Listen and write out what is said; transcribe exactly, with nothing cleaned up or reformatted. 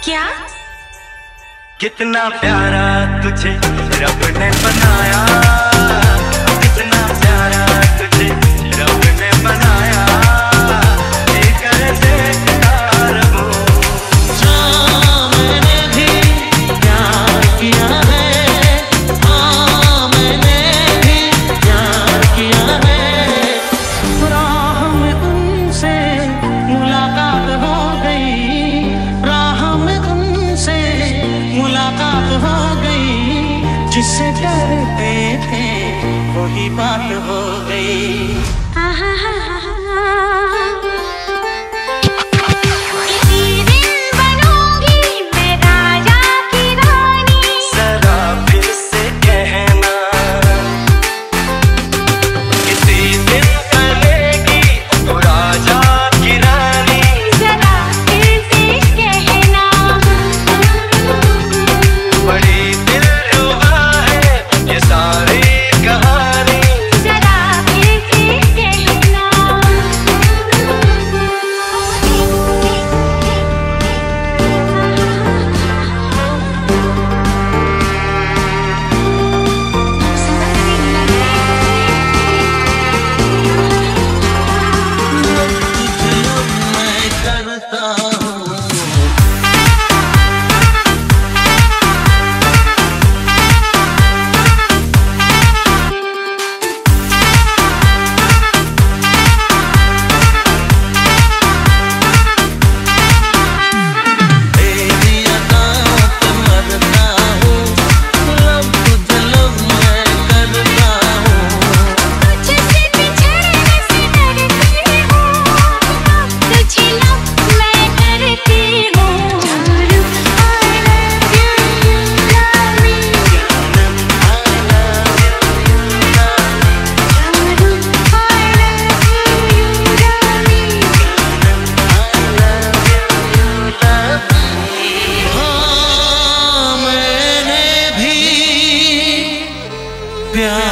क्या? कितना प्यारा तुझे रब ने बनाया, कितना प्यारा तुझे रब ने बनाया, लेकर देखता रहूं। हाँ मैंने भी प्यार किया है, हाँ मैंने भी प्यार किया है। राह में उनसे मुलाकात हो गई, राह में उनसे मुलाकात हो गई, जिससे डरते थे वही बात हो गई। प्यार